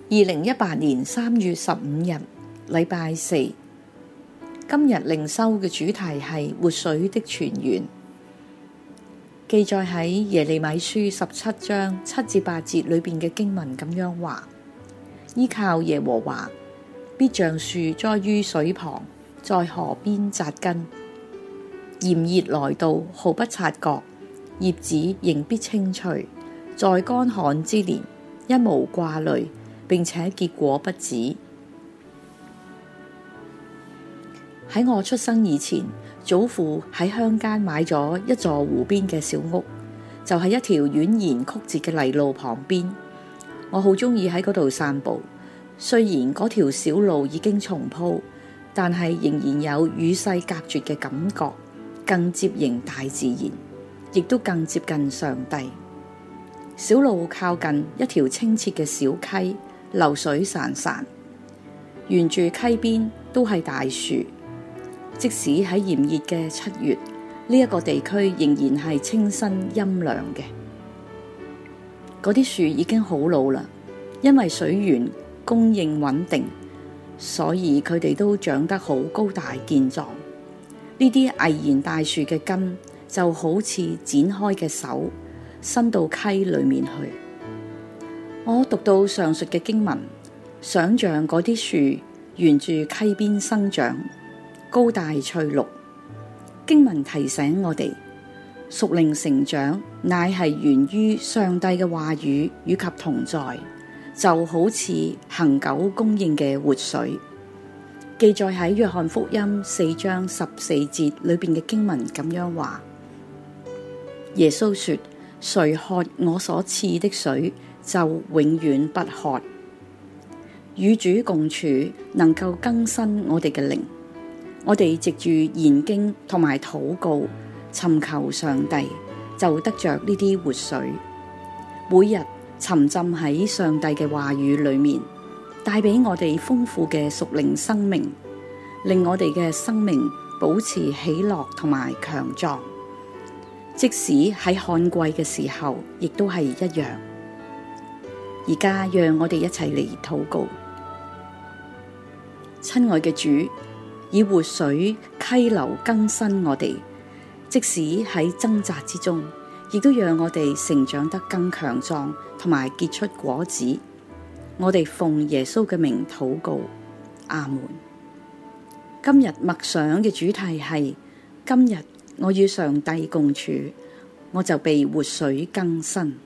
2018年3月15日，禮拜四。今日靈修嘅主題係活水的泉源，記載喺耶利米書17章7至8節裏邊嘅經文咁樣話：依靠耶和華，必像樹栽於水旁，在河邊扎根。炎熱來到，毫不察覺，葉子仍必青翠，在乾旱之年，一無掛慮，並且結果不止。喺我出生以前，祖父喺鄉間買咗一座湖邊嘅小屋，就係一條蜿蜒曲折嘅泥路旁邊。我好鍾意喺嗰度散步，雖然嗰條小路已經重鋪，但係仍然有與世隔絕嘅感覺，更接近大自然，亦都更接近上帝。小路靠近一條清澈嘅小溪，流水潺潺，沿住溪邊都係大樹。即使喺炎熱嘅7月，呢一個地區仍然係清新陰涼嘅。嗰啲樹已經好老啦，因為水源供應穩定，所以佢哋都長得好高大健壯。呢啲巍然大樹嘅根就好似展開嘅手，伸到溪裏面去。我讀到上述嘅經文，想像嗰啲樹沿住溪邊生長，高大翠綠。經文提醒我哋，屬靈成長乃係源於上帝嘅話語以及同在，就好似恆久供應嘅活水。記載喺約翰福音4章14節裏邊嘅經文咁樣話：耶穌說，誰喝我所賜的水，就永遠不渴。與主共處能夠更新我哋嘅靈。我哋藉住研經同埋禱告，尋求上帝，就得着呢啲活水。每日沉浸喺上帝嘅話語裏面，帶俾我哋豐富嘅屬靈生命，令我哋嘅生命保持喜樂同埋強壯。即使喺旱季嘅時候，亦都係一樣。而家讓我哋一齊嚟禱告。親愛嘅主，以活水溪流更新我哋，即使喺掙扎之中，亦都讓我哋成長得更強壯，同埋結出果子。我哋奉耶穌嘅名禱告，阿門。今日默想嘅主題係：今日我與上帝共處，我就被活水更新。